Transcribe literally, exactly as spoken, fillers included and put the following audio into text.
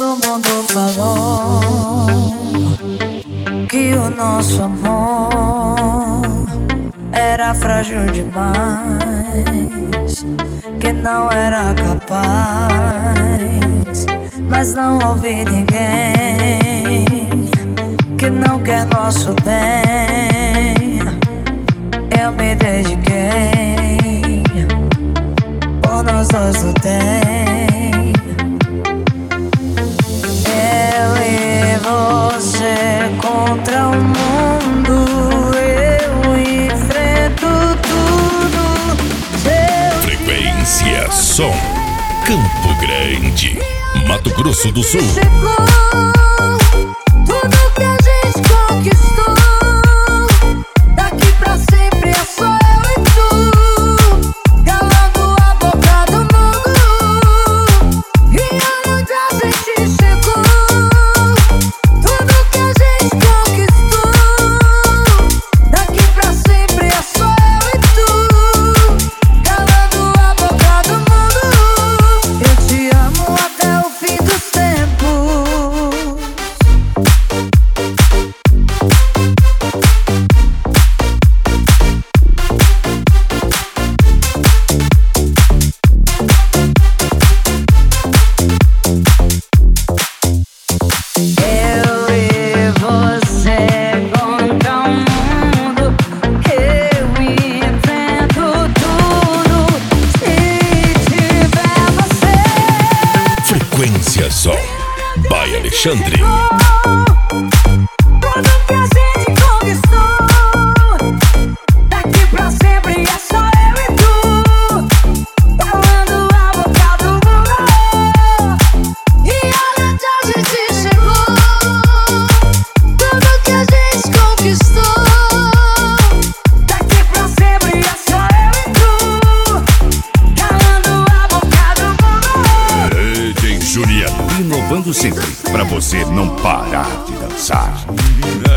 Todo mundo falou que o nosso amor era frágil demais, que não era capaz. Mas não ouvi ninguém que não quer nosso bem. Eu me dediquei, por nós dois lutei. Eu e você contra o mundo, eu enfrento tudo. Seu Frequência Som, Campo Grande, Mato Grosso do Sul. chegou, tudo que a gente conquistou, daqui pra sempre é só eu e tu, calando a boca do mundo. E olha onde a gente chegou, tudo que a gente conquistou, daqui pra sempre é só eu e tu, calando a boca do mundo. Eu te amo até o fim dos tempos. Eu e você contra o mundo, eu enfrento tudo. Se tiver você, Frequência Som, by Alexandre. tudo que a gente conquistou, daqui pra sempre é só eu e tu, calando a boca do mundo. E olha onde a gente chegou, tudo que a gente conquistou, daqui pra sempre é só eu e tu, calando a boca do mundo. D J Juliano, inovando sempre, pra você não parar de dançar.